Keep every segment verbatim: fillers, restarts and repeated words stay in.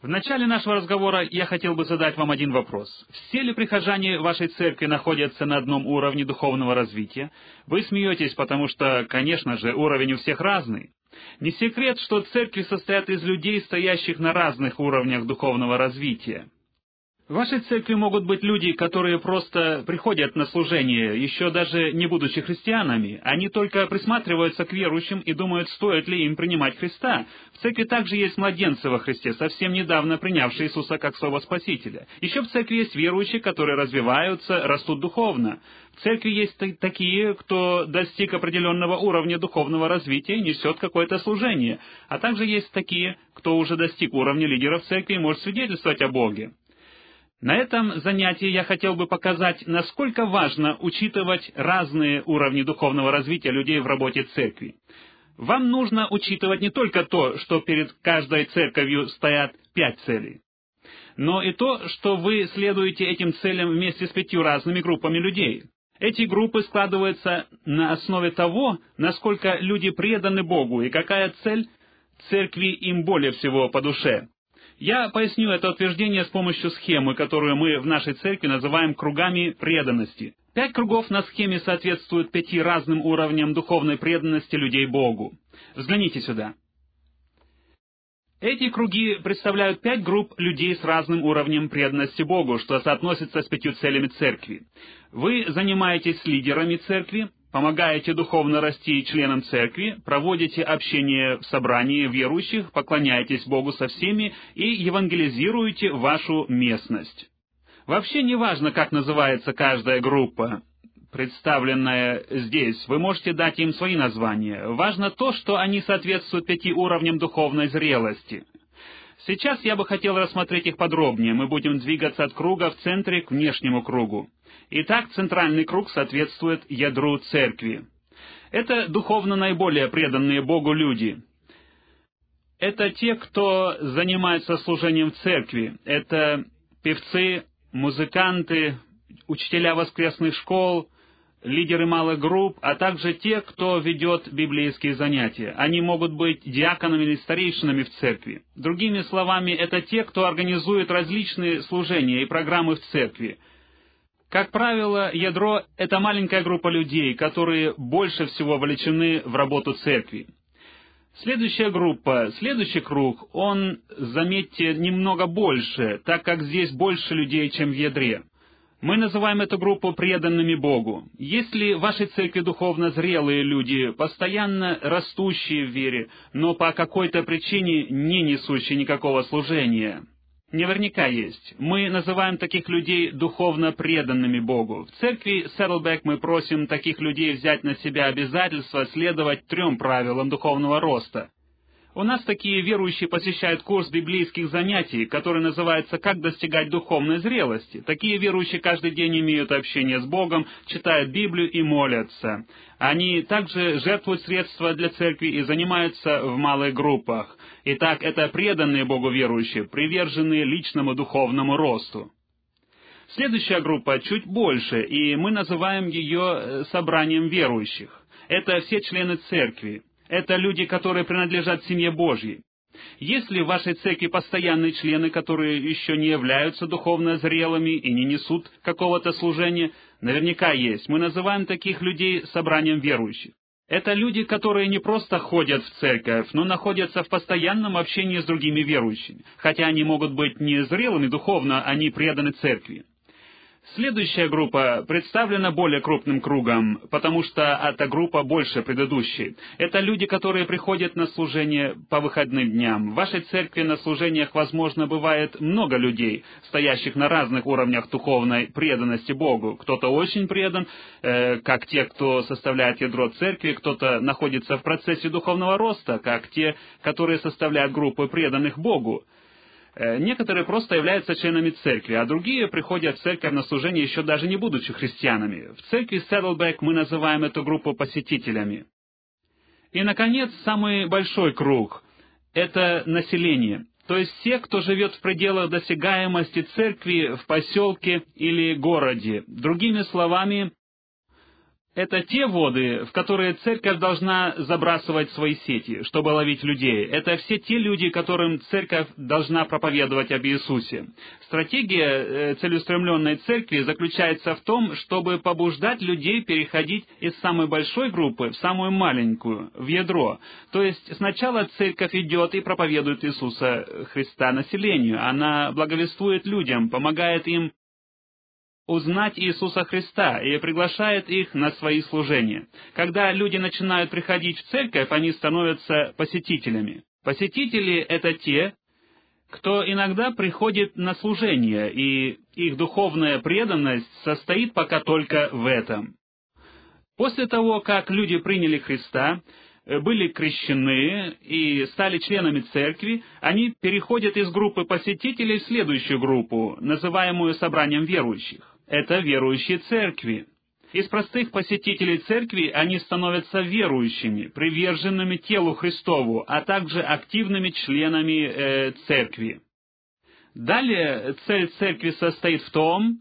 В начале нашего разговора я хотел бы задать вам один вопрос. Все ли прихожане вашей церкви находятся на одном уровне духовного развития? Вы смеетесь, потому что, конечно же, уровень у всех разный. Не секрет, что церкви состоят из людей, стоящих на разных уровнях духовного развития. В вашей церкви могут быть люди, которые просто приходят на служение, еще даже не будучи христианами. Они только присматриваются к верующим и думают, стоит ли им принимать Христа. В церкви также есть младенцы во Христе, совсем недавно принявшие Иисуса как своего Спасителя. Еще в церкви есть верующие, которые развиваются, растут духовно. В церкви есть такие, кто достиг определенного уровня духовного развития и несет какое-то служение. А также есть такие, кто уже достиг уровня лидеров церкви и может свидетельствовать о Боге. На этом занятии я хотел бы показать, насколько важно учитывать разные уровни духовного развития людей в работе церкви. Вам нужно учитывать не только то, что перед каждой церковью стоят пять целей, но и то, что вы следуете этим целям вместе с пятью разными группами людей. Эти группы складываются на основе того, насколько люди преданы Богу и какая цель церкви им более всего по душе. Я поясню это утверждение с помощью схемы, которую мы в нашей церкви называем кругами преданности. Пять кругов на схеме соответствуют пяти разным уровням духовной преданности людей Богу. Взгляните сюда. Эти круги представляют пять групп людей с разным уровнем преданности Богу, что соотносится с пятью целями церкви. Вы занимаетесь с лидерами церкви, помогаете духовно расти членам церкви, проводите общение в собрании верующих, поклоняетесь Богу со всеми и евангелизируете вашу местность. Вообще не важно, как называется каждая группа, представленная здесь. Вы можете дать им свои названия. Важно то, что они соответствуют пяти уровням духовной зрелости. Сейчас я бы хотел рассмотреть их подробнее. Мы будем двигаться от круга в центре к внешнему кругу. Итак, центральный круг соответствует ядру церкви. Это духовно наиболее преданные Богу люди. Это те, кто занимается служением в церкви. Это певцы, музыканты, учителя воскресных школ, лидеры малых групп, а также те, кто ведет библейские занятия. Они могут быть диаконами или старейшинами в церкви. Другими словами, это те, кто организует различные служения и программы в церкви. Как правило, ядро — это маленькая группа людей, которые больше всего вовлечены в работу церкви. Следующая группа, следующий круг, он, заметьте, немного больше, так как здесь больше людей, чем в ядре. Мы называем эту группу преданными Богу. Если в вашей церкви духовно зрелые люди, постоянно растущие в вере, но по какой-то причине не несущие никакого служения, наверняка есть. Мы называем таких людей духовно преданными Богу. В церкви Saddleback мы просим таких людей взять на себя обязательство следовать трем правилам духовного роста. У нас такие верующие посещают курс библейских занятий, который называется «Как достигать духовной зрелости». Такие верующие каждый день имеют общение с Богом, читают Библию и молятся. Они также жертвуют средства для церкви и занимаются в малых группах. Итак, это преданные Богу верующие, приверженные личному духовному росту. Следующая группа чуть больше, и мы называем ее собранием верующих. Это все члены церкви. Это люди, которые принадлежат семье Божьей. Если в вашей церкви постоянные члены, которые еще не являются духовно зрелыми и не несут какого-то служения, наверняка есть. Мы называем таких людей собранием верующих. Это люди, которые не просто ходят в церковь, но находятся в постоянном общении с другими верующими. Хотя они могут быть не зрелыми духовно, они преданы церкви. Следующая группа представлена более крупным кругом, потому что эта группа больше предыдущей. Это люди, которые приходят на служение по выходным дням. В вашей церкви на служениях, возможно, бывает много людей, стоящих на разных уровнях духовной преданности Богу. Кто-то очень предан, э, как те, кто составляет ядро церкви, кто-то находится в процессе духовного роста, как те, которые составляют группу преданных Богу. Некоторые просто являются членами церкви, а другие приходят в церковь на служение, еще даже не будучи христианами. В церкви Saddleback мы называем эту группу посетителями. И, наконец, самый большой круг — это население, то есть те, кто живет в пределах досягаемости церкви в поселке или городе. Другими словами, Это те воды, в которые церковь должна забрасывать свои сети, чтобы ловить людей. Это все те люди, которым церковь должна проповедовать об Иисусе. Стратегия целеустремленной церкви заключается в том, чтобы побуждать людей переходить из самой большой группы в самую маленькую, в ядро. То есть сначала церковь идет и проповедует Иисуса Христа населению. Она благовествует людям, помогает им узнать Иисуса Христа и приглашает их на свои служения. Когда люди начинают приходить в церковь, они становятся посетителями. Посетители — это те, кто иногда приходит на служение, и их духовная преданность состоит пока только в этом. После того, как люди приняли Христа, были крещены и стали членами церкви, они переходят из группы посетителей в следующую группу, называемую собранием верующих. Это верующие церкви. Из простых посетителей церкви они становятся верующими, приверженными телу Христову, а также активными членами э, церкви. Далее цель церкви состоит в том,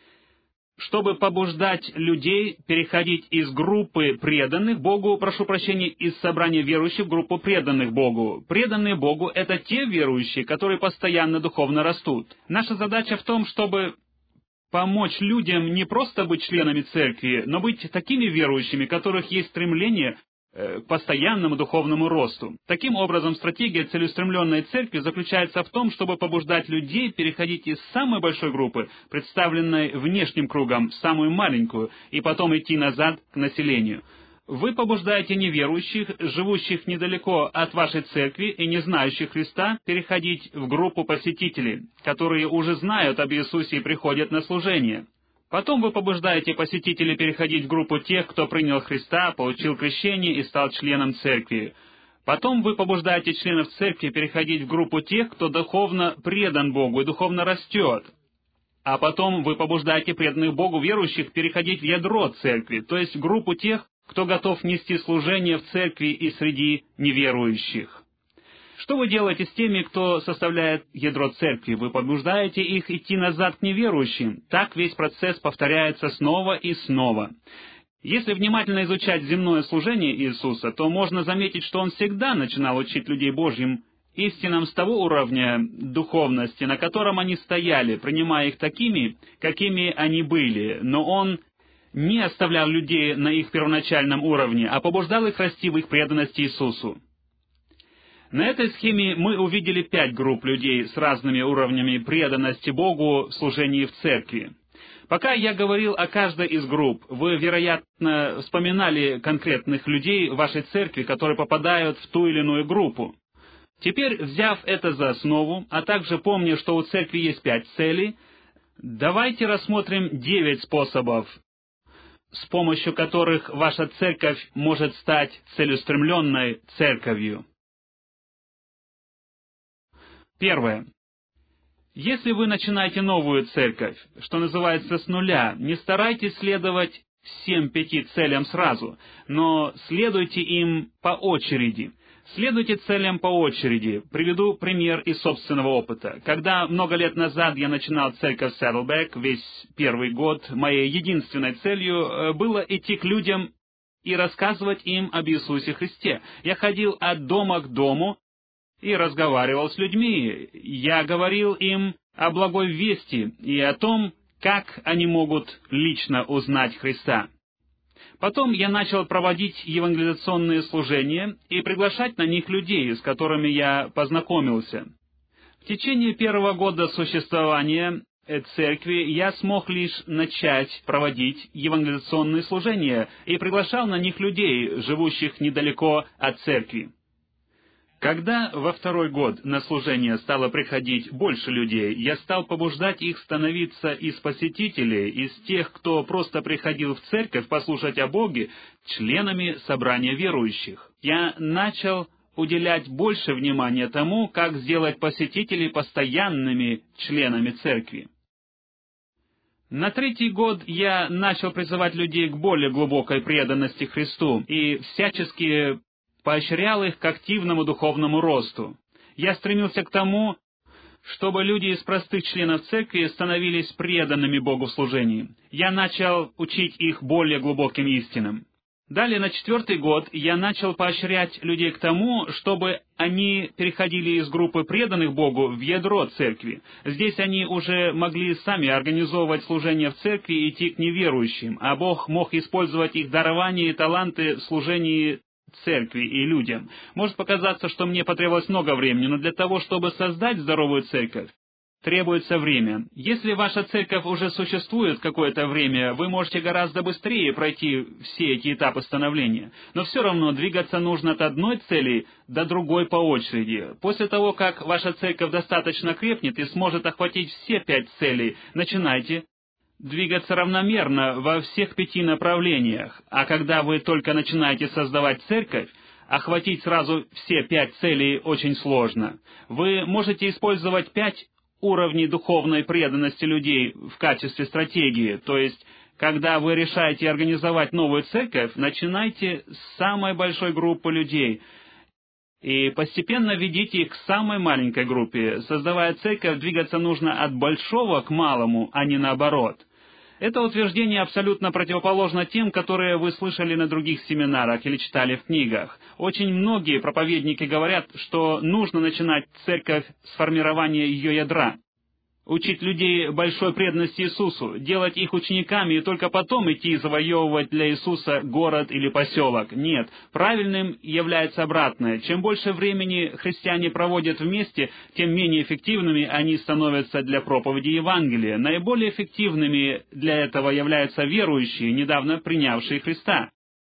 чтобы побуждать людей переходить из группы преданных Богу, прошу прощения, из собрания верующих в группу преданных Богу. Преданные Богу — это те верующие, которые постоянно духовно растут. Наша задача в том, чтобы помочь людям не просто быть членами церкви, но быть такими верующими, у которых есть стремление к постоянному духовному росту. Таким образом, стратегия целеустремленной церкви заключается в том, чтобы побуждать людей переходить из самой большой группы, представленной внешним кругом, в самую маленькую, и потом идти назад к населению. Вы побуждаете неверующих, живущих недалеко от вашей церкви и не знающих Христа, переходить в группу посетителей, которые уже знают об Иисусе и приходят на служение. Потом вы побуждаете посетителей переходить в группу тех, кто принял Христа, получил крещение и стал членом церкви. Потом вы побуждаете членов церкви переходить в группу тех, кто духовно предан Богу и духовно растет. А потом вы побуждаете преданных Богу верующих переходить в ядро церкви, то есть в группу тех, кто готов нести служение в церкви и среди неверующих. Что вы делаете с теми, кто составляет ядро церкви? Вы побуждаете их идти назад к неверующим. Так весь процесс повторяется снова и снова. Если внимательно изучать земное служение Иисуса, то можно заметить, что Он всегда начинал учить людей Божьим истинам с того уровня духовности, на котором они стояли, принимая их такими, какими они были. Но Он не оставлял людей на их первоначальном уровне, а побуждал их расти в их преданности Иисусу. На этой схеме мы увидели пять групп людей с разными уровнями преданности Богу в служении в церкви. Пока я говорил о каждой из групп, вы, вероятно, вспоминали конкретных людей в вашей церкви, которые попадают в ту или иную группу. Теперь, взяв это за основу, а также помня, что у церкви есть пять целей, давайте рассмотрим девять способов, с помощью которых ваша церковь может стать целеустремленной церковью. Первое. Если вы начинаете новую церковь, что называется с нуля, не старайтесь следовать всем пяти целям сразу, но следуйте им по очереди. Следуйте целям по очереди. Приведу пример из собственного опыта. Когда много лет назад я начинал церковь Saddleback, весь первый год моей единственной целью было идти к людям и рассказывать им об Иисусе Христе. Я ходил от дома к дому и разговаривал с людьми. Я говорил им о благой вести и о том, как они могут лично узнать Христа. Потом я начал проводить евангелизационные служения и приглашать на них людей, с которыми я познакомился. В течение первого года существования церкви я смог лишь начать проводить евангелизационные служения и приглашал на них людей, живущих недалеко от церкви. Когда во второй год на служение стало приходить больше людей, я стал побуждать их становиться из посетителей, из тех, кто просто приходил в церковь послушать о Боге, членами собрания верующих. Я начал уделять больше внимания тому, как сделать посетителей постоянными членами церкви. На третий год я начал призывать людей к более глубокой преданности Христу и всячески поощрял их к активному духовному росту. Я стремился к тому, чтобы люди из простых членов церкви становились преданными Богу в служении. Я начал учить их более глубоким истинам. Далее, на четвертый год, я начал поощрять людей к тому, чтобы они переходили из группы преданных Богу в ядро церкви. Здесь они уже могли сами организовывать служение в церкви и идти к неверующим, а Бог мог использовать их дарования и таланты в служении церкви и людям. Может показаться, что мне потребовалось много времени, но для того, чтобы создать здоровую церковь, требуется время. Если ваша церковь уже существует какое-то время, вы можете гораздо быстрее пройти все эти этапы становления. Но все равно двигаться нужно от одной цели до другой по очереди. После того, как ваша церковь достаточно крепнет и сможет охватить все пять целей, начинайте двигаться равномерно во всех пяти направлениях. А когда вы только начинаете создавать церковь, охватить сразу все пять целей очень сложно. Вы можете использовать пять уровней духовной преданности людей в качестве стратегии, то есть, когда вы решаете организовать новую церковь, начинайте с самой большой группы людей и постепенно ведите их к самой маленькой группе. Создавая церковь, двигаться нужно от большого к малому, а не наоборот. Это утверждение абсолютно противоположно тем, которые вы слышали на других семинарах или читали в книгах. Очень многие проповедники говорят, что нужно начинать церковь с формирования ее ядра. Учить людей большой преданности Иисусу, делать их учениками и только потом идти завоевывать для Иисуса город или поселок. Нет, правильным является обратное. Чем больше времени христиане проводят вместе, тем менее эффективными они становятся для проповеди Евангелия. Наиболее эффективными для этого являются верующие, недавно принявшие Христа.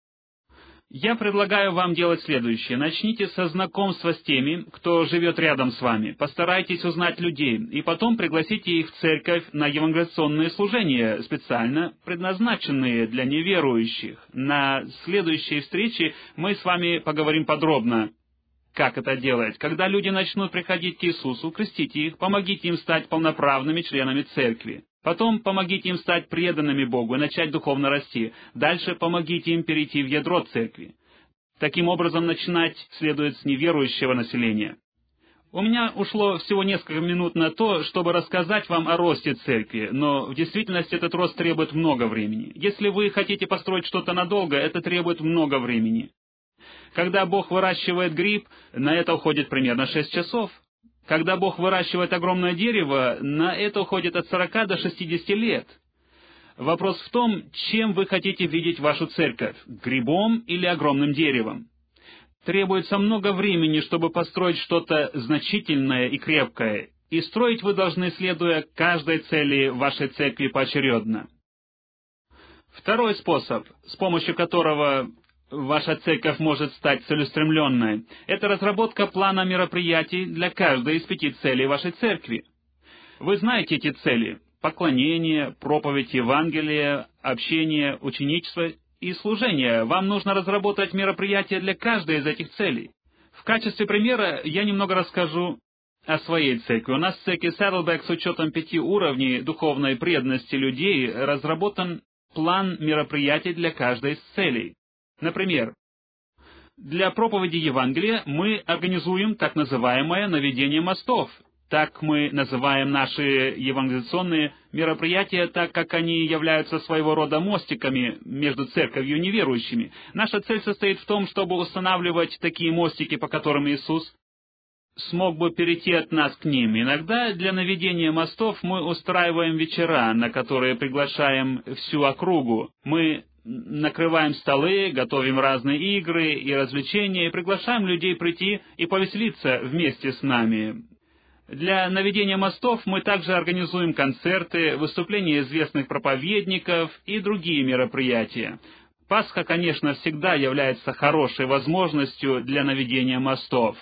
Я предлагаю вам делать следующее. Начните со знакомства с теми, кто живет рядом с вами. Постарайтесь узнать людей, и потом пригласите их в церковь на евангелизационные служения, специально предназначенные для неверующих. На следующей встрече мы с вами поговорим подробно, как это делать. Когда люди начнут приходить к Иисусу, крестите их, помогите им стать полноправными членами церкви. Потом помогите им стать преданными Богу и начать духовно расти. Дальше помогите им перейти в ядро церкви. Таким образом, начинать следует с неверующего населения. У меня ушло всего несколько минут на то, чтобы рассказать вам о росте церкви, но в действительности этот рост требует много времени. Если вы хотите построить что-то надолго, это требует много времени. Когда Бог выращивает гриб, на это уходит примерно шесть часов. Когда Бог выращивает огромное дерево, на это уходит от сорока до шестидесяти лет. Вопрос в том, чем вы хотите видеть вашу церковь – грибом или огромным деревом. Требуется много времени, чтобы построить что-то значительное и крепкое, и строить вы должны, следуя каждой цели вашей церкви поочередно. Второй способ, с помощью которого ваша церковь может стать целеустремленной, это разработка плана мероприятий для каждой из пяти целей вашей церкви. Вы знаете эти цели – поклонение, проповедь Евангелия, общение, ученичество и служение. Вам нужно разработать мероприятия для каждой из этих целей. В качестве примера я немного расскажу о своей церкви. У нас в церкви Saddleback с учетом пяти уровней духовной преданности людей разработан план мероприятий для каждой из целей. Например, для проповеди Евангелия мы организуем так называемое наведение мостов. Так мы называем наши евангелизационные мероприятия, так как они являются своего рода мостиками между церковью и неверующими. Наша цель состоит в том, чтобы устанавливать такие мостики, по которым Иисус смог бы перейти от нас к ним. Иногда для наведения мостов мы устраиваем вечера, на которые приглашаем всю округу. Мы накрываем столы, готовим разные игры и развлечения, и приглашаем людей прийти и повеселиться вместе с нами. Для наведения мостов мы также организуем концерты, выступления известных проповедников и другие мероприятия. Пасха, конечно, всегда является хорошей возможностью для наведения мостов.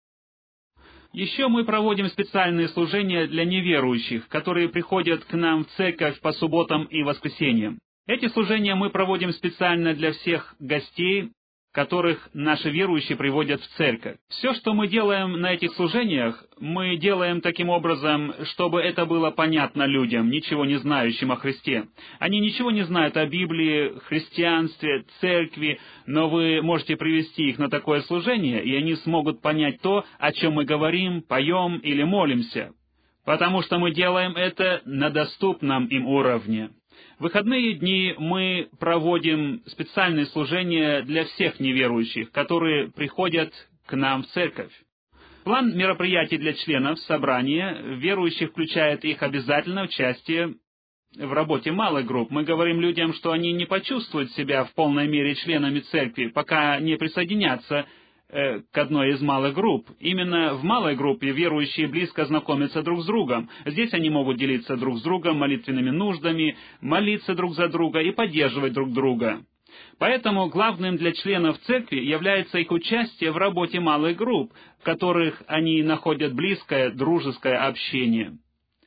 Еще мы проводим специальные служения для неверующих, которые приходят к нам в церковь по субботам и воскресеньям. Эти служения мы проводим специально для всех гостей, которых наши верующие приводят в церковь. Все, что мы делаем на этих служениях, мы делаем таким образом, чтобы это было понятно людям, ничего не знающим о Христе. Они ничего не знают о Библии, христианстве, церкви, но вы можете привести их на такое служение, и они смогут понять то, о чем мы говорим, поем или молимся. потому что мы делаем это на доступном им уровне. В выходные дни мы проводим специальные служения для всех неверующих, которые приходят к нам в церковь. План мероприятий для членов собрания верующих включает их обязательное участие в работе малых групп. Мы говорим людям, что они не почувствуют себя в полной мере членами церкви, пока не присоединятся э, к одной из малых групп. Именно в малой группе верующие близко знакомятся друг с другом. Здесь они могут делиться друг с другом молитвенными нуждами, молиться друг за друга и поддерживать друг друга. Поэтому главным для членов церкви является их участие в работе малых групп, в которых они находят близкое, дружеское общение.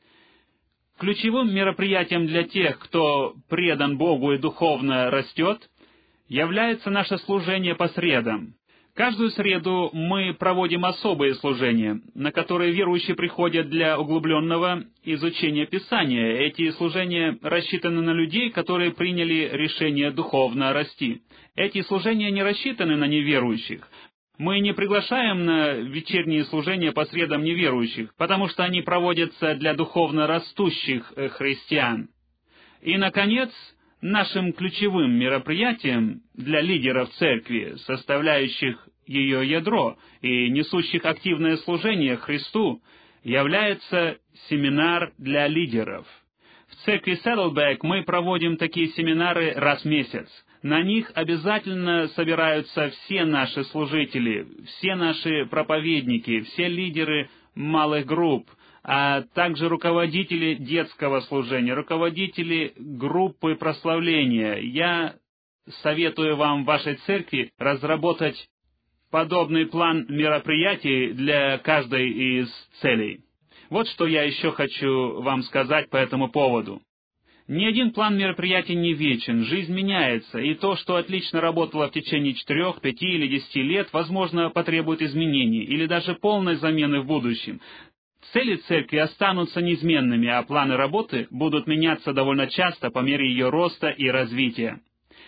Ключевым мероприятием для тех, кто предан Богу и духовно растет, является наше служение по средам. Каждую среду мы проводим особые служения, на которые верующие приходят для углубленного изучения Писания. Эти служения рассчитаны на людей, которые приняли решение духовно расти. Эти служения не рассчитаны на неверующих. Мы не приглашаем на вечерние служения по средам неверующих, потому что они проводятся для духовно растущих христиан. И, наконец, нашим ключевым мероприятием для лидеров церкви, составляющих ее ядро и несущих активное служение Христу, является семинар для лидеров. В церкви Saddleback мы проводим такие семинары раз в месяц. На них обязательно собираются все наши служители, все наши проповедники, все лидеры малых групп, а также руководители детского служения, руководители группы прославления. Я советую вам в вашей церкви разработать подобный план мероприятий для каждой из целей. Вот что я еще хочу вам сказать по этому поводу. Ни один план мероприятий не вечен, жизнь меняется, и то, что отлично работало в течение четырех, пяти или десяти лет, возможно, потребует изменений или даже полной замены в будущем. Цели церкви останутся неизменными, а планы работы будут меняться довольно часто по мере ее роста и развития.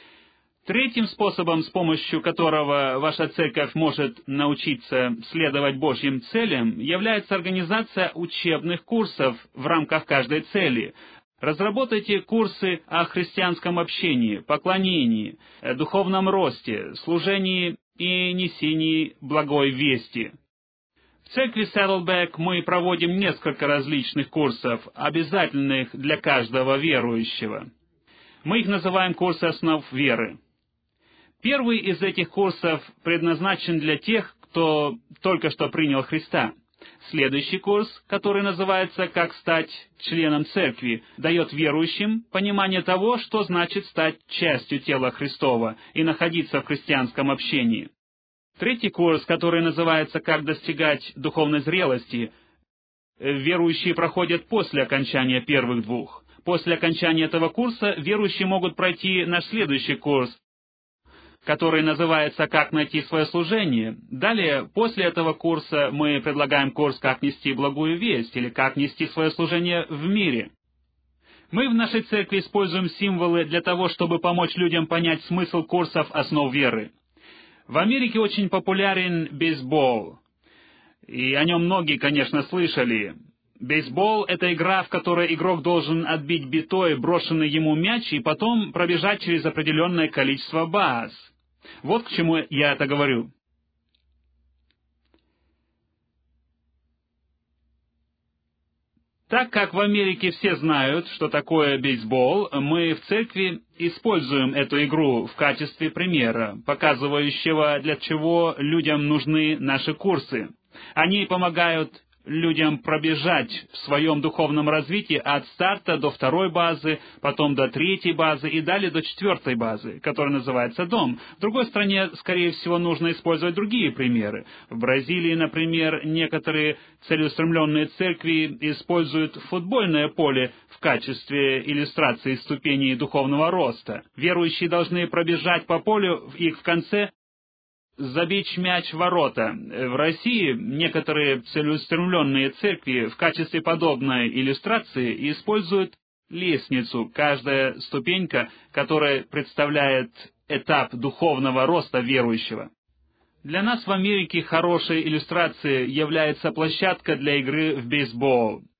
Третьим способом, с помощью которого ваша церковь может научиться следовать Божьим целям, является организация учебных курсов в рамках каждой цели. Разработайте курсы о христианском общении, поклонении, духовном росте, служении и несении благой вести. В церкви Saddleback мы проводим несколько различных курсов, обязательных для каждого верующего. Мы их называем курсы основ веры. Первый из этих курсов предназначен для тех, кто только что принял Христа. Следующий курс, который называется «Как стать членом церкви», дает верующим понимание того, что значит стать частью тела Христова и находиться в христианском общении. Третий курс, который называется «Как достигать духовной зрелости», верующие проходят после окончания первых двух. После окончания этого курса верующие могут пройти наш следующий курс, который называется «Как найти свое служение». Далее, после этого курса, мы предлагаем курс «Как нести благую весть» или «Как нести свое служение в мире». Мы в нашей церкви используем символы для того, чтобы помочь людям понять смысл курсов основ веры. В Америке очень популярен бейсбол, и о нем многие, конечно, слышали. Бейсбол — это игра, в которой игрок должен отбить битой брошенный ему мяч и потом пробежать через определенное количество баз. Вот к чему я это говорю. Так как в Америке все знают, что такое бейсбол, мы в церкви используем эту игру в качестве примера, показывающего, для чего людям нужны наши курсы. Они помогают людям пробежать в своем духовном развитии от старта до второй базы, потом до третьей базы и далее до четвертой базы, которая называется дом. В другой стране, скорее всего, нужно использовать другие примеры. В Бразилии, например, некоторые целеустремленные церкви используют футбольное поле в качестве иллюстрации ступеней духовного роста. Верующие должны пробежать по полю, их в конце забить мяч в ворота. В России некоторые целеустремленные церкви в качестве подобной иллюстрации используют лестницу, каждая ступенька, которая представляет этап духовного роста верующего. Для нас в Америке хорошей иллюстрацией является площадка для игры в бейсбол.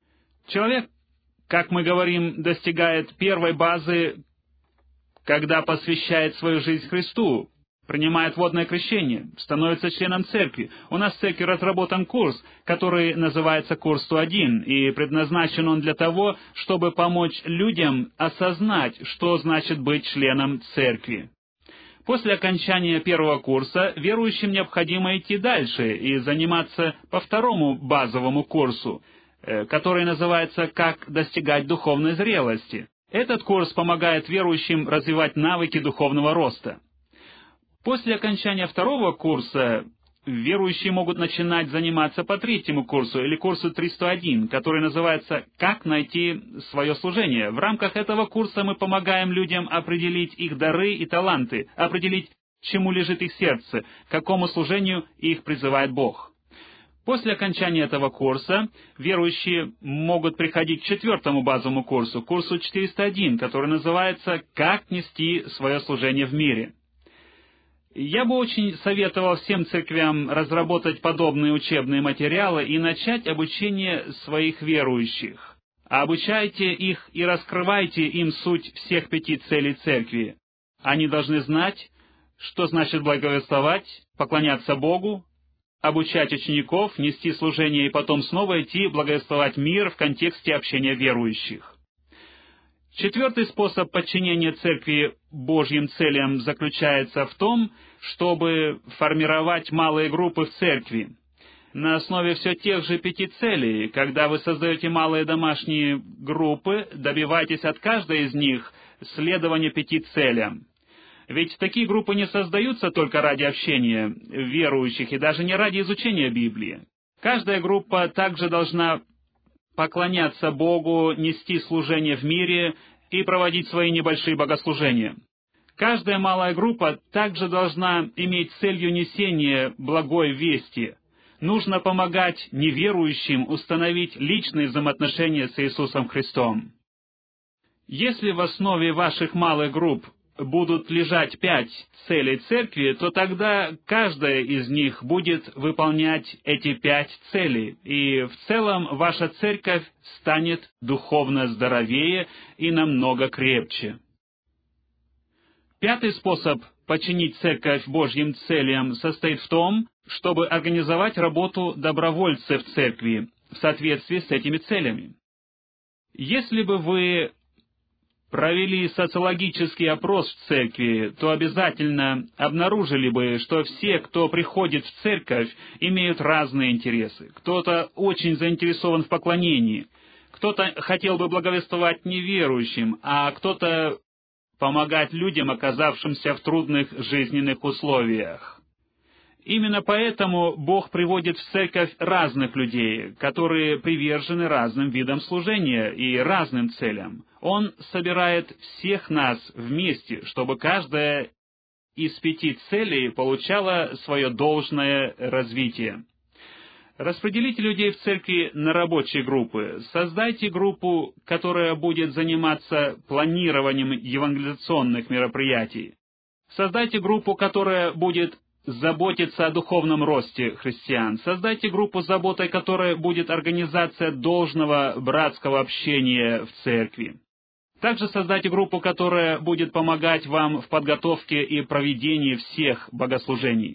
Человек, как мы говорим, достигает первой базы, когда посвящает свою жизнь Христу, принимает водное крещение, становится членом церкви. У нас в церкви разработан курс, который называется «Курс сто один», и предназначен он для того, чтобы помочь людям осознать, что значит быть членом церкви. После окончания первого курса верующим необходимо идти дальше и заниматься по второму базовому курсу, который называется «Как достигать духовной зрелости». Этот курс помогает верующим развивать навыки духовного роста. После окончания второго курса верующие могут начинать заниматься по третьему курсу или курсу триста один, который называется «Как найти свое служение». В рамках этого курса мы помогаем людям определить их дары и таланты, определить, чему лежит их сердце, к какому служению их призывает Бог. После окончания этого курса верующие могут приходить к четвертому базовому курсу, курсу четыреста один, который называется «Как нести свое служение в мире». Я бы очень советовал всем церквям разработать подобные учебные материалы и начать обучение своих верующих. Обучайте их и раскрывайте им суть всех пяти целей церкви. Они должны знать, что значит благовествовать, поклоняться Богу, обучать учеников, нести служение и потом снова идти благовествовать мир в контексте общения верующих. Четвертый способ подчинения церкви Божьим целям заключается в том, чтобы формировать малые группы в церкви. На основе все тех же пяти целей, когда вы создаете малые домашние группы, добивайтесь от каждой из них следования пяти целям. Ведь такие группы не создаются только ради общения верующих и даже не ради изучения Библии. Каждая группа также должна поклоняться Богу, нести служение в мире и проводить свои небольшие богослужения. Каждая малая группа также должна иметь целью несения благой вести. Нужно помогать неверующим установить личные взаимоотношения с Иисусом Христом. Если в основе ваших малых групп будут лежать пять целей церкви, то тогда каждая из них будет выполнять эти пять целей, и в целом ваша церковь станет духовно здоровее и намного крепче. Пятый способ подчинить церковь Божьим целям состоит в том, чтобы организовать работу добровольцев в церкви в соответствии с этими целями. Если бы вы провели социологический опрос в церкви, то обязательно обнаружили бы, что все, кто приходит в церковь, имеют разные интересы. Кто-то очень заинтересован в поклонении, кто-то хотел бы благовествовать неверующим, а кто-то помогать людям, оказавшимся в трудных жизненных условиях. Именно поэтому Бог приводит в церковь разных людей, которые привержены разным видам служения и разным целям. Он собирает всех нас вместе, чтобы каждая из пяти целей получала свое должное развитие. Распределите людей в церкви на рабочие группы. Создайте группу, которая будет заниматься планированием евангелизационных мероприятий. Создайте группу, которая будет заботиться о духовном росте христиан. Создайте группу, заботой которой будет организация должного братского общения в церкви. Также создайте группу, которая будет помогать вам в подготовке и проведении всех богослужений.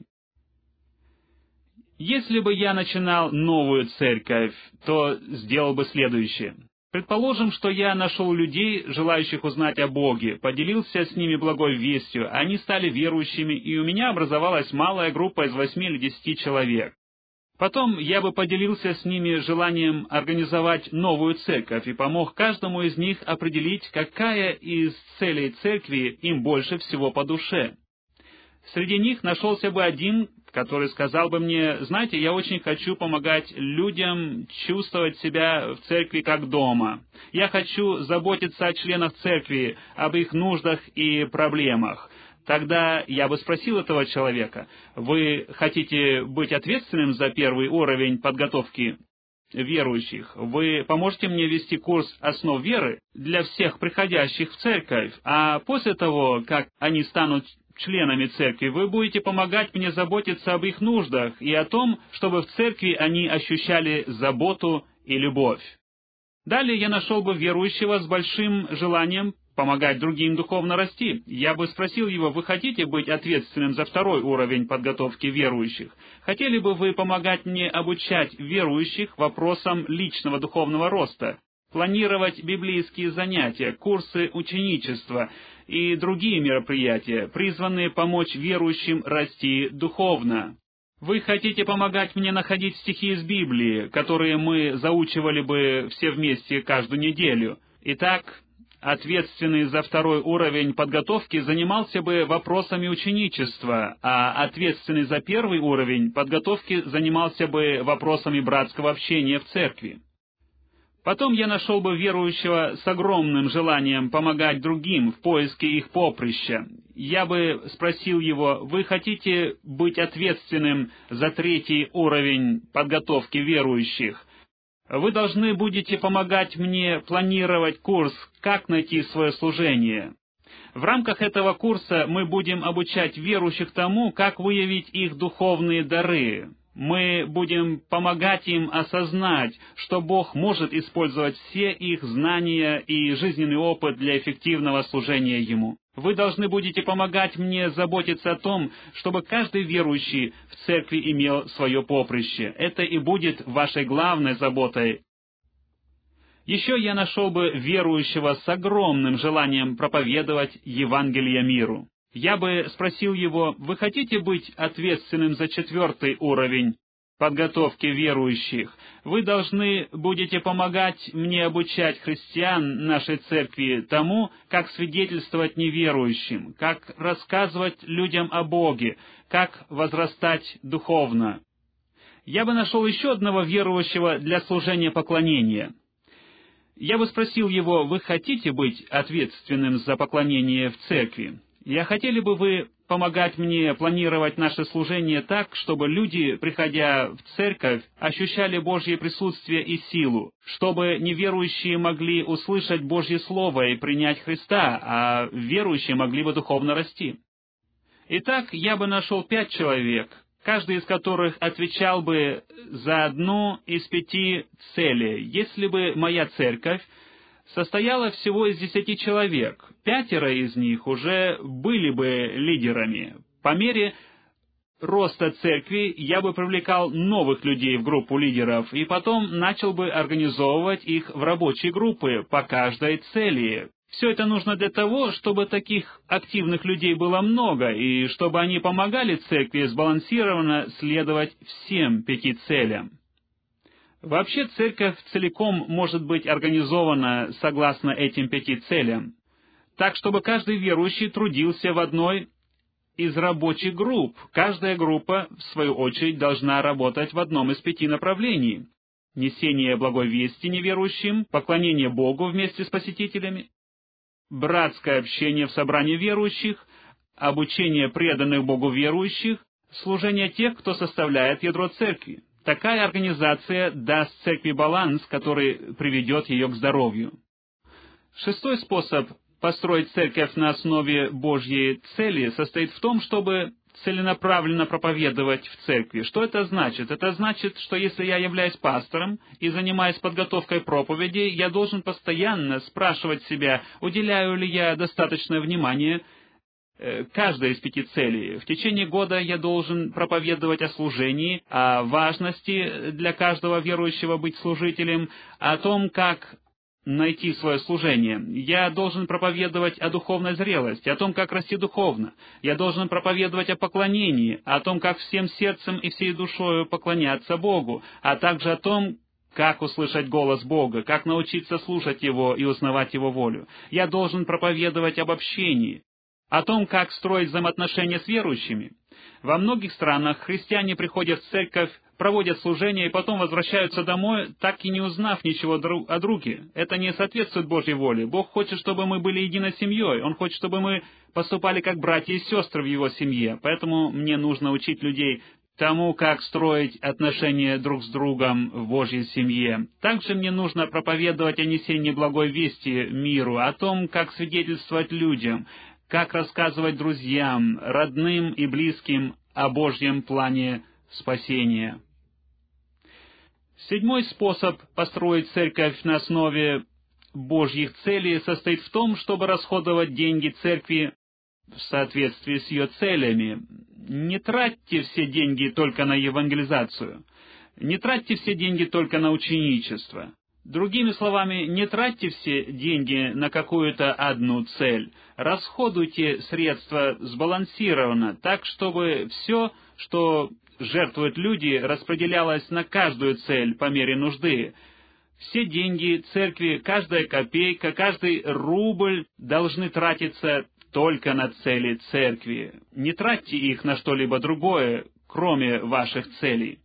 Если бы я начинал новую церковь, то сделал бы следующее. Предположим, что я нашел людей, желающих узнать о Боге, поделился с ними благой вестью, они стали верующими, и у меня образовалась малая группа из восьми или десяти человек. Потом я бы поделился с ними желанием организовать новую церковь и помог каждому из них определить, какая из целей церкви им больше всего по душе. Среди них нашелся бы один, который сказал бы мне: знаете, я очень хочу помогать людям чувствовать себя в церкви как дома. Я хочу заботиться о членах церкви, об их нуждах и проблемах. Тогда я бы спросил этого человека: вы хотите быть ответственным за первый уровень подготовки верующих? Вы поможете мне вести курс основ веры для всех приходящих в церковь, а после того, как они станут членами церкви, вы будете помогать мне заботиться об их нуждах и о том, чтобы в церкви они ощущали заботу и любовь. Далее я нашел бы верующего с большим желанием помогать другим духовно расти. Я бы спросил его: вы хотите быть ответственным за второй уровень подготовки верующих? Хотели бы вы помогать мне обучать верующих вопросам личного духовного роста, планировать библейские занятия, курсы ученичества и другие мероприятия, призванные помочь верующим расти духовно? Вы хотите помогать мне находить стихи из Библии, которые мы заучивали бы все вместе каждую неделю? Итак, ответственный за второй уровень подготовки занимался бы вопросами ученичества, а ответственный за первый уровень подготовки занимался бы вопросами братского общения в церкви. Потом я нашел бы верующего с огромным желанием помогать другим в поиске их поприща. Я бы спросил его: вы хотите быть ответственным за третий уровень подготовки верующих? Вы должны будете помогать мне планировать курс «Как найти свое служение». В рамках этого курса мы будем обучать верующих тому, как выявить их духовные дары. Мы будем помогать им осознать, что Бог может использовать все их знания и жизненный опыт для эффективного служения Ему. Вы должны будете помогать мне заботиться о том, чтобы каждый верующий в церкви имел свое поприще. Это и будет вашей главной заботой. Еще я нашел бы верующего с огромным желанием проповедовать Евангелие миру. Я бы спросил его: вы хотите быть ответственным за четвертый уровень подготовки верующих? Вы должны будете помогать мне обучать христиан нашей церкви тому, как свидетельствовать неверующим, как рассказывать людям о Боге, как возрастать духовно. Я бы нашел еще одного верующего для служения поклонения. Я бы спросил его: вы хотите быть ответственным за поклонение в церкви? Я хотели бы вы помогать мне планировать наше служение так, чтобы люди, приходя в церковь, ощущали Божье присутствие и силу, чтобы неверующие могли услышать Божье Слово и принять Христа, а верующие могли бы духовно расти. Итак, я бы нашел пять человек, каждый из которых отвечал бы за одну из пяти целей. Если бы моя церковь состояла всего из десяти человек, пятеро из них уже были бы лидерами. По мере роста церкви я бы привлекал новых людей в группу лидеров и потом начал бы организовывать их в рабочие группы по каждой цели. Все это нужно для того, чтобы таких активных людей было много, и чтобы они помогали церкви сбалансированно следовать всем пяти целям. Вообще, церковь целиком может быть организована согласно этим пяти целям, так, чтобы каждый верующий трудился в одной из рабочих групп. Каждая группа, в свою очередь, должна работать в одном из пяти направлений: несение благой вести неверующим, поклонение Богу вместе с посетителями, братское общение в собрании верующих, обучение преданных Богу верующих, служение тех, кто составляет ядро церкви. Такая организация даст церкви баланс, который приведет ее к здоровью. Шестой способ построить церковь на основе Божьей цели состоит в том, чтобы целенаправленно проповедовать в церкви. Что это значит? Это значит, что если я являюсь пастором и занимаюсь подготовкой проповеди, я должен постоянно спрашивать себя, уделяю ли я достаточное внимание каждой из пяти целей. В течение года я должен проповедовать о служении, о важности для каждого верующего быть служителем, о том, как найти свое служение. Я должен проповедовать о духовной зрелости, о том, как расти духовно. Я должен проповедовать о поклонении, о том, как всем сердцем и всей душою поклоняться Богу, а также о том, как услышать голос Бога, как научиться слушать Его и узнавать Его волю. Я должен проповедовать об общении, о том, как строить взаимоотношения с верующими. Во многих странах христиане приходят в церковь, проводят служение и потом возвращаются домой, так и не узнав ничего о друге. Это не соответствует Божьей воле. Бог хочет, чтобы мы были единой семьей. Он хочет, чтобы мы поступали как братья и сестры в Его семье. Поэтому мне нужно учить людей тому, как строить отношения друг с другом в Божьей семье. Также мне нужно проповедовать о несении благой вести миру, о том, как свидетельствовать людям, как рассказывать друзьям, родным и близким о Божьем плане спасения. Седьмой способ построить церковь на основе Божьих целей состоит в том, чтобы расходовать деньги церкви в соответствии с ее целями. Не тратьте все деньги только на евангелизацию. Не тратьте все деньги только на ученичество. Другими словами, не тратьте все деньги на какую-то одну цель. Расходуйте средства сбалансированно, так, чтобы все, что жертвуют люди, распределялось на каждую цель по мере нужды. Все деньги церкви, каждая копейка, каждый рубль должны тратиться только на цели церкви. Не тратьте их на что-либо другое, кроме ваших целей.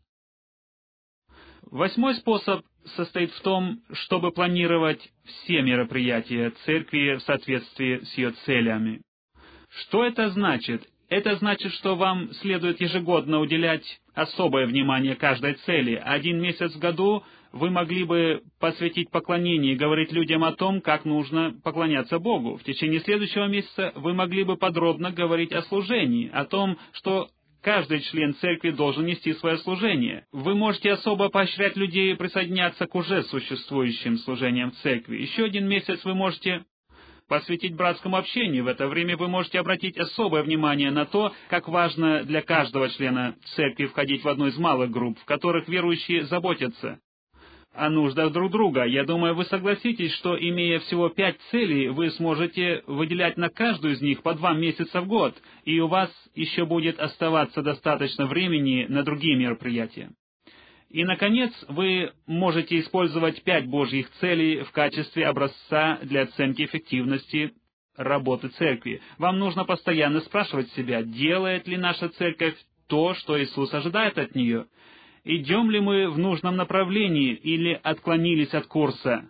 Восьмой способ состоит в том, чтобы планировать все мероприятия церкви в соответствии с ее целями. Что это значит? Это значит, что вам следует ежегодно уделять особое внимание каждой цели. Один месяц в году вы могли бы посвятить поклонению и говорить людям о том, как нужно поклоняться Богу. В течение следующего месяца вы могли бы подробно говорить о служении, о том, что каждый член церкви должен нести свое служение. Вы можете особо поощрять людей присоединяться к уже существующим служениям в церкви. Еще один месяц вы можете посвятить братскому общению. В это время вы можете обратить особое внимание на то, как важно для каждого члена церкви входить в одну из малых групп, в которых верующие заботятся о нуждах друг друга. Я думаю, вы согласитесь, что, имея всего пять целей, вы сможете выделять на каждую из них по два месяца в год, и у вас еще будет оставаться достаточно времени на другие мероприятия. И, наконец, вы можете использовать пять Божьих целей в качестве образца для оценки эффективности работы церкви. Вам нужно постоянно спрашивать себя, делает ли наша церковь то, что Иисус ожидает от нее? Идем ли мы в нужном направлении или отклонились от курса?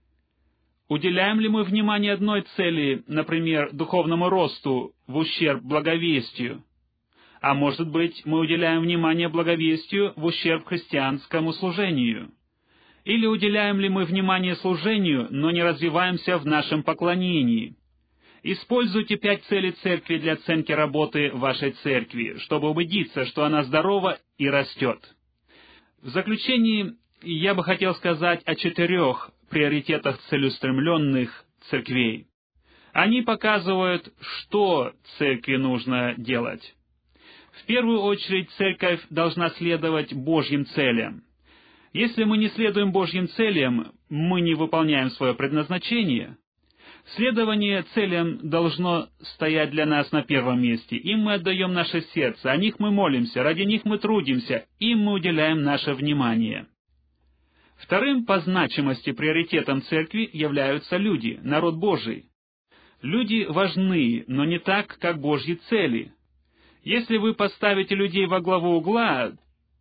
Уделяем ли мы внимание одной цели, например, духовному росту, в ущерб благовестию? А может быть, мы уделяем внимание благовестию в ущерб христианскому служению? Или уделяем ли мы внимание служению, но не развиваемся в нашем поклонении? Используйте пять целей церкви для оценки работы вашей церкви, чтобы убедиться, что она здорова и растет. В заключении я бы хотел сказать о четырех приоритетах целеустремленных церквей. Они показывают, что церкви нужно делать. В первую очередь, церковь должна следовать Божьим целям. Если мы не следуем Божьим целям, мы не выполняем свое предназначение. Следование целям должно стоять для нас на первом месте. Им мы отдаем наше сердце, о них мы молимся, ради них мы трудимся, им мы уделяем наше внимание. Вторым по значимости приоритетом церкви являются люди, народ Божий. Люди важны, но не так, как Божьи цели. Если вы поставите людей во главу угла,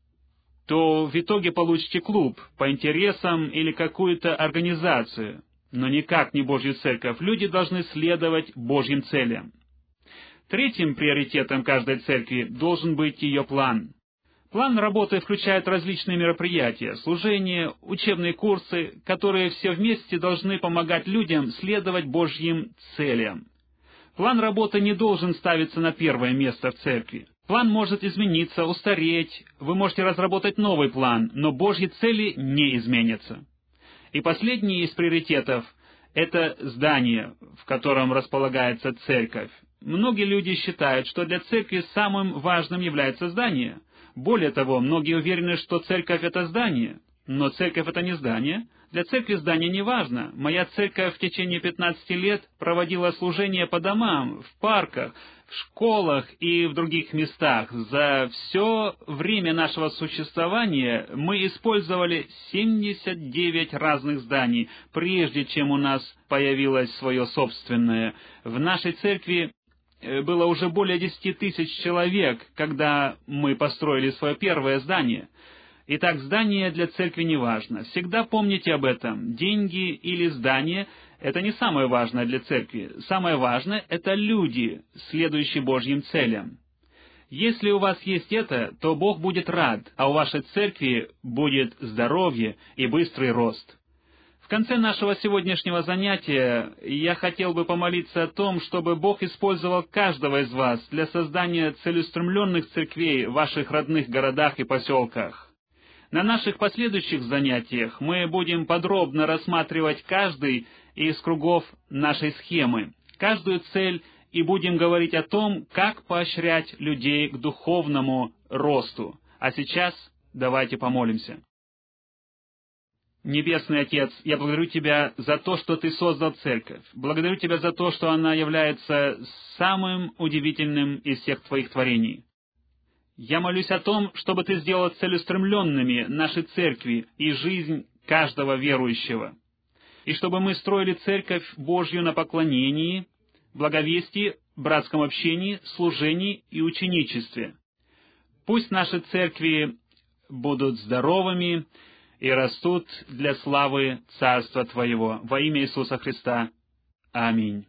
то в итоге получите клуб по интересам или какую-то организацию, но никак не Божью церковь. Люди должны следовать Божьим целям. Третьим приоритетом каждой церкви должен быть ее план. План работы включает различные мероприятия, служения, учебные курсы, которые все вместе должны помогать людям следовать Божьим целям. План работы не должен ставиться на первое место в церкви. План может измениться, устареть, вы можете разработать новый план, но Божьи цели не изменятся. И последний из приоритетов – это здание, в котором располагается церковь. Многие люди считают, что для церкви самым важным является здание. Более того, многие уверены, что церковь – это здание. Но церковь – это не здание. Для церкви здание не важно. Моя церковь в течение пятнадцати лет проводила служения по домам, в парках, в школах и в других местах. За все время нашего существования мы использовали семьдесят девять разных зданий, прежде чем у нас появилось свое собственное. В нашей церкви было уже более десяти тысяч человек, когда мы построили свое первое здание. Итак, здание для церкви не важно. Всегда помните об этом. Деньги или здание – это не самое важное для церкви. Самое важное – это люди, следующие Божьим целям. Если у вас есть это, то Бог будет рад, а у вашей церкви будет здоровье и быстрый рост. В конце нашего сегодняшнего занятия я хотел бы помолиться о том, чтобы Бог использовал каждого из вас для создания целеустремленных церквей в ваших родных городах и поселках. На наших последующих занятиях мы будем подробно рассматривать каждый из кругов нашей схемы, каждую цель, и будем говорить о том, как поощрять людей к духовному росту. А сейчас давайте помолимся. Небесный Отец, я благодарю Тебя за то, что Ты создал Церковь. Благодарю Тебя за то, что она является самым удивительным из всех Твоих творений. Я молюсь о том, чтобы Ты сделал целеустремленными наши церкви и жизнь каждого верующего, и чтобы мы строили Церковь Божью на поклонении, благовестии, братском общении, служении и ученичестве. Пусть наши церкви будут здоровыми и растут для славы Царства Твоего. Во имя Иисуса Христа. Аминь.